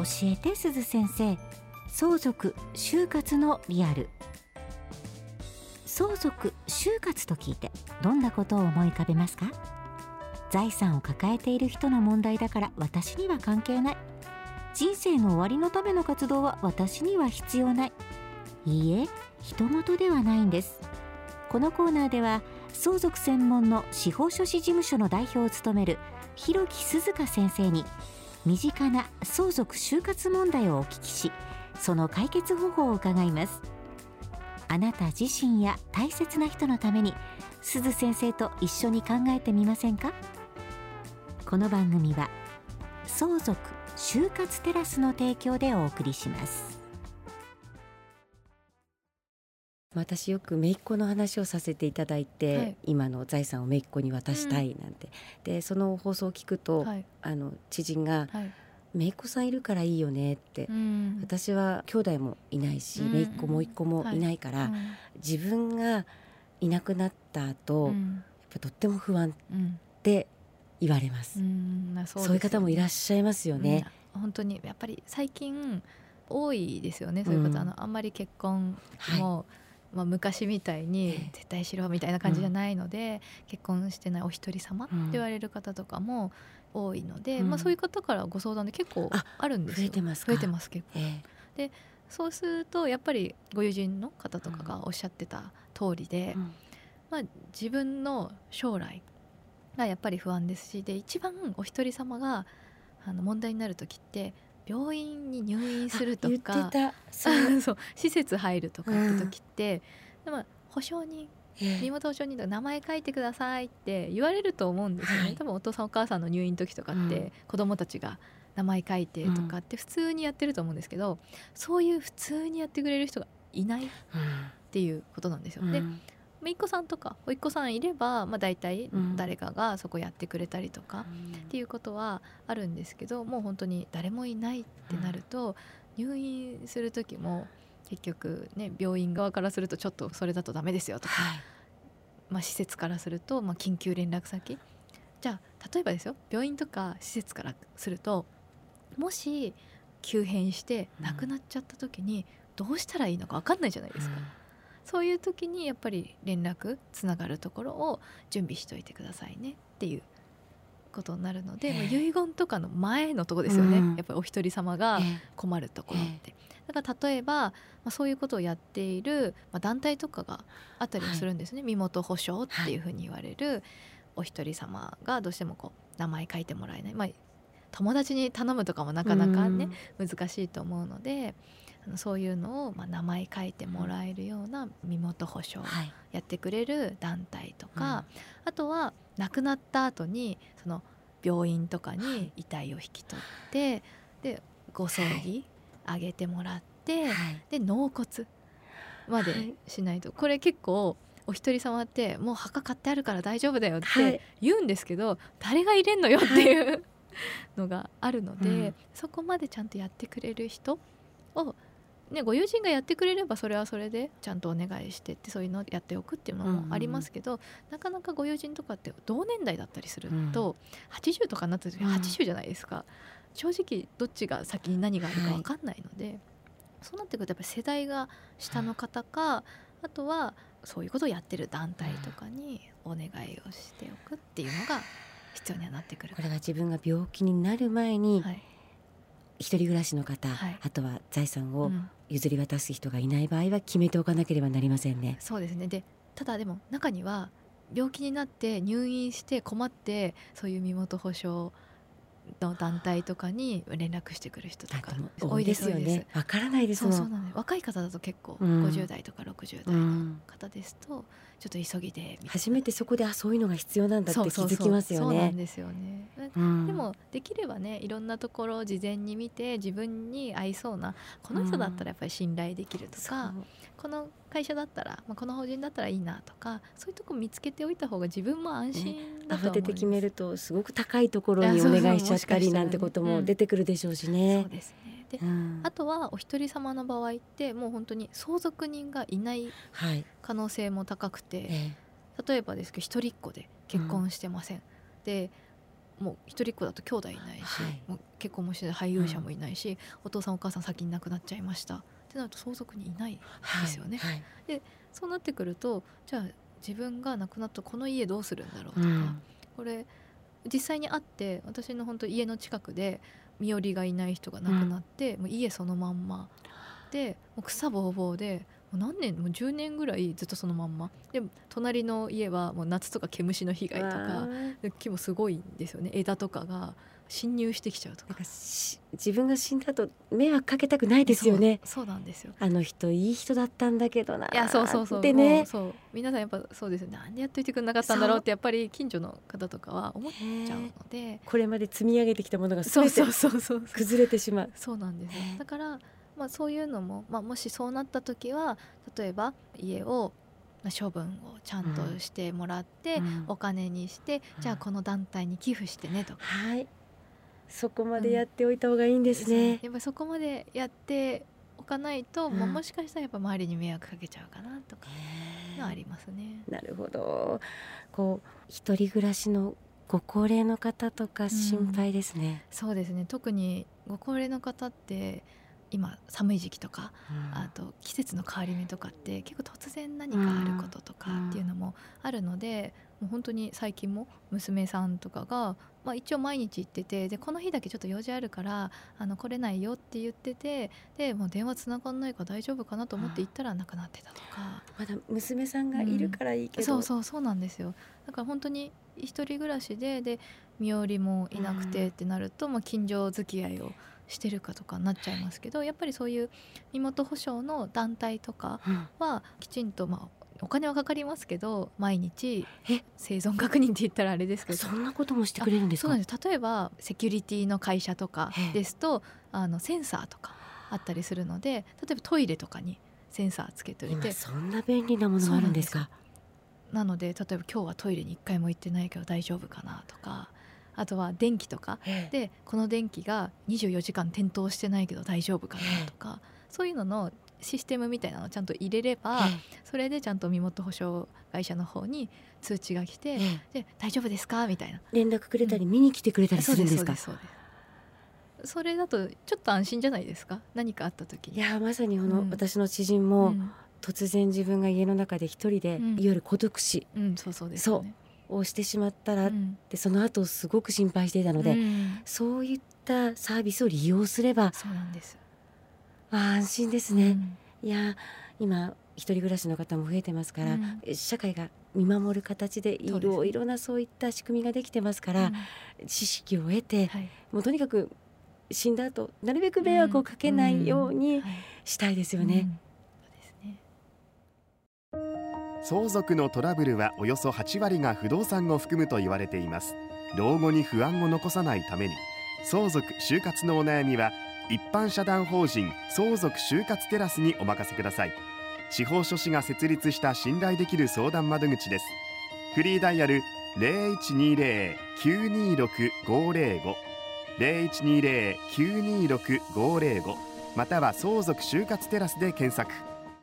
教えて鈴先生、相続終活のリアル。相続終活と聞いてどんなことを思い浮かべますか？財産を抱えている人の問題だから私には関係ない、人生の終わりのための活動は私には必要ない。いいえ、人事ではないんです。このコーナーでは相続専門の司法書士事務所の代表を務める広木鈴香先生に身近な相続終活問題をお聞きし、その解決方法を伺います。あなた自身や大切な人のために鈴先生と一緒に考えてみませんか？この番組は相続終活テラスの提供でお送りします。 私よく姪っ子の話をさせていただいて、はい、今の財産を姪っ子に渡したいなんて、でその放送を聞くと、はい、知人が、はい、姪っ子さんいるからいいよねって、私は兄弟もいないし、姪っ子も一個もいないから、自分がいなくなった後、やっぱとっても不安って言われます。そういう方もいらっしゃいますよね。 本当にやっぱり最近多いですよね、そういう方。あんまり結婚も、昔みたいに絶対しろみたいな感じじゃないので、結婚してないお一人様って言われる方とかも多いので、そういう方からご相談で結構あるんですよ。 増えてますか？ 増えてます結構、でそうするとやっぱりご友人の方とかがおっしゃってた通りで、自分の将来がやっぱり不安ですし、で一番お一人様が問題になる時って病院に入院するとかそう施設入るとかって時って、でも保証人、身元保証人とか名前書いてくださいって言われると思うんですよね。多分お父さんお母さんの入院時とかって、子供たちが名前書いてとかって普通にやってると思うんですけど、そういう普通にやってくれる人がいないっていうことなんですよ。で姪っ子さんとか甥っ子さんいれば、大体誰かがそこやってくれたりとかっていうことはあるんですけど、もう本当に誰もいないってなると、入院する時も結局ね、病院側からするとちょっとそれだとダメですよとか、施設からすると、緊急連絡先、じゃあ例えばですよ、病院とか施設からすると、もし急変して亡くなっちゃった時にどうしたらいいのか分かんないじゃないですか。そういう時にやっぱり連絡つながるところを準備しといてくださいねっていうことになるので、遺言とかの前のところですよね、やっぱりお一人様が困るところって。だから例えば、そういうことをやっている、団体とかがあったりもするんですね。身元保証っていうふうに言われるお一人様がどうしても名前書いてもらえない、友達に頼むとかもなかなかね、難しいと思うので、そういうのを名前書いてもらえるような身元保証をやってくれる団体とか、あとは亡くなった後にその病院とかに遺体を引き取って、でご葬儀あげてもらって、で納骨までしないと、これ結構お一人様ってもう墓買ってあるから大丈夫だよって言うんですけど、誰が入れんのよっていうのがあるので、そこまでちゃんとやってくれる人をご友人がやってくれればそれはそれでちゃんとお願いしてって、そういうのをやっておくっていうのもありますけど、なかなかご友人とかって同年代だったりすると、80とかになった時80じゃないですか。正直どっちが先に何があるか分かんないので、そうなってくるとやっぱり世代が下の方か、あとはそういうことをやってる団体とかにお願いをしておくっていうのが必要にはなってくる。 これは自分が病気になる前に、一人暮らしの方、あとは財産を譲り渡す人がいない場合は決めておかなければなりませんね。 そうですね。でただでも中には病気になって入院して困って、そういう身元保証の団体とかに連絡してくる人とか多いですよね。わからないですもん。 そうなんです。若い方だと結構50代とか60代の方ですと、ちょっと急ぎで初めてそこでそういうのが必要なんだって気づきますよね。 そうなんですよね。でもできればね、いろんなところを事前に見て、自分に合いそうな、この人だったらやっぱり信頼できるとか、この会社だったら、この法人だったらいいなとか、そういうとこ見つけておいた方が自分も安心だと思います。 慌てて決めるとすごく高いところにお願いしちゃったりなんてことも出てくるでしょうしね。 そうですね。で、あとはお一人様の場合ってもう本当に相続人がいない可能性も高くて、例えばですけど一人っ子で結婚してません、でもう一人っ子だと兄弟いないし、もう結婚もして俳優者もいないし、お父さんお母さん先に亡くなっちゃいましたってなると相続にいないんですよね。でそうなってくると、じゃあ自分が亡くなったこの家どうするんだろうとか、これ実際にあって、私の本当家の近くで身寄りがいない人が亡くなって、もう家そのまんまで、もう草ぼうぼうで、もう何年もう10年ぐらいずっとそのまんまで、隣の家はもう夏とか毛虫の被害とか、木もすごいんですよね。枝とかが侵入してきちゃうとか、 自分が死んだと迷惑かけたくないですよね。 そうなんですよ。 あの人いい人だったんだけどな、 いやそうでね、 そう皆さんやっぱそうですよね。なんでやっといてくれなかったんだろうって、やっぱり近所の方とかは思っちゃうので、 これまで積み上げてきたものが全て崩れてしまう。 そうなんですよ。だから、そういうのも、もしそうなった時は、例えば家を処分をちゃんとしてもらって、お金にして、じゃあこの団体に寄付してねとか、 そこまでやっておいた方がいいんですね。 やっぱりそこまでやっておかないと、もしかしたらやっぱ周りに迷惑かけちゃうかなとかのありますね。 なるほど。こう一人暮らしのご高齢の方とか心配ですね。 そうですね。特にご高齢の方って今寒い時期とか、あと季節の変わり目とかって結構突然何かあることとかっていうのもあるので、もう本当に最近も娘さんとかが、一応毎日行ってて、でこの日だけちょっと用事あるから来れないよって言ってて、でもう電話つながんないから大丈夫かなと思って行ったら亡くなってたとか。 まだ娘さんがいるからいいけど、 そうなんですよ。だから本当に一人暮らしで身寄りもいなくてってなると、近所付き合いをしてるかとかになっちゃいますけど、やっぱりそういう身元保証の団体とかはきちんと、お金はかかりますけど、毎日生存確認って言ったらあれですけど、 そんなこともしてくれるんですか？ そうなんです。例えばセキュリティの会社とかですと、センサーとかあったりするので、例えばトイレとかにセンサーつけておいて、 今そんな便利なものがあるんですか？ なので例えば今日はトイレに1回も行ってないけど大丈夫かなとか、あとは電気とかで、この電気が24時間点灯してないけど大丈夫かなとか、そういうののシステムみたいなのをちゃんと入れれば、それでちゃんと身元保証会社の方に通知が来て、で大丈夫ですかみたいな連絡くれたり、見に来てくれたりするんですか？ そうです。それだとちょっと安心じゃないですか、何かあった時に。 いやまさに私の知人も、突然自分が家の中で一人で、いわゆる孤独死、 そうですよね、 をしてしまったら、でその後すごく心配していたので、そういったサービスを利用すれば、 そうなんです。 安心ですね。いや今一人暮らしの方も増えてますから、社会が見守る形でいろいろなそういった仕組みができてますから、知識を得て、もうとにかく死んだ後なるべく迷惑をかけないようにしたいですよね。 相続のトラブルはおよそ8割が不動産を含むと言われています。老後に不安を残さないために、相続就活のお悩みは一般社団法人相続就活テラスにお任せください。司法書士が設立した信頼できる相談窓口です。フリーダイヤル 0120-926-505 0120-926-505 または相続就活テラスで検索。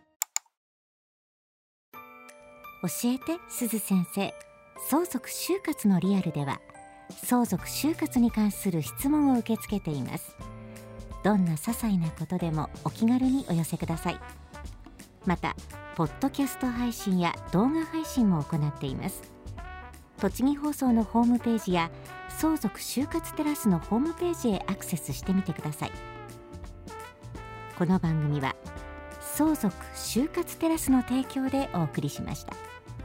教えてすず先生。相続就活のリアルでは、相続就活に関する質問を受け付けています。どんな些細なことでもお気軽にお寄せください。またポッドキャスト配信や動画配信も行っています。栃木放送のホームページや相続就活テラスのホームページへアクセスしてみてください。この番組は相続就活テラスの提供でお送りしました。